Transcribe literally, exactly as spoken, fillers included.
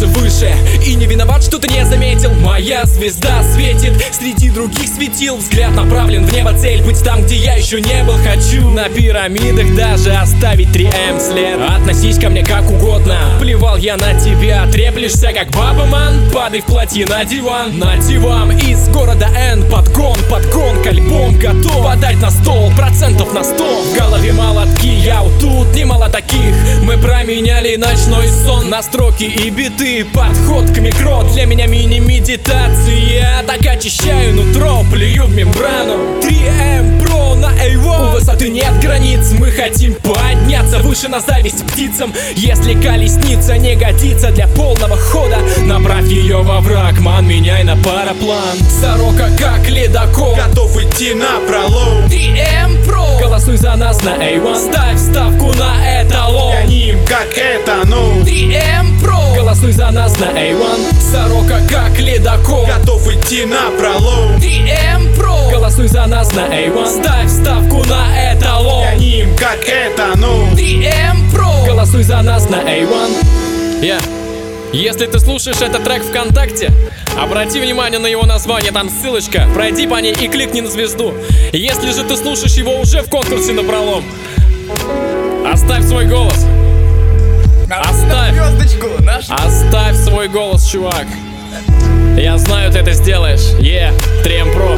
подниматься выше. И не виноват, что ты не заметил, моя звезда светит среди других светил. Взгляд направлен в небо, цель быть там, где я еще не был. Хочу на пирамидах даже оставить три эм след. Относись ко мне как угодно, плевал я на тебя. Треплешься как баба-ман, падай в платье на диван. На диван из города Н, подгон, подгон к альбом готов подать на стол, процентов на сто. В голове молотки, я вот тут немало таких. Мы променяли ночной сон на строки и биты. Подход к микро для меня мини-медитация. Так очищаю нутро, плюю в мембрану. три эм Pro на эй один. У высоты нет границ, мы хотим подняться выше на зависть птицам. Если колесница не годится для полного хода, направь ее во враг, ман, меняй на параплан. Сорока как ледокол, готов идти на пролом. три эм Pro, голосуй за нас на эй один. Ставь ставку на эталон. Гоним как это, ну. три эм Pro, голосуй за нас на эй один. Сорока как ледокол, готов идти на пролом. три эм Pro, голосуй за нас на эй один. Ставь ставку на эталон. Гоним как это, ну. три эм Pro, голосуй за нас на эй один. Я. Если ты слушаешь этот трек ВКонтакте, обрати внимание на его название, там ссылочка. Пройди по ней и кликни на звезду. Если же ты слушаешь его уже в конкурсе на пролом, оставь свой голос. Оставь. Оставь свой голос, чувак. Я знаю, ты это сделаешь. Е, три эм Pro.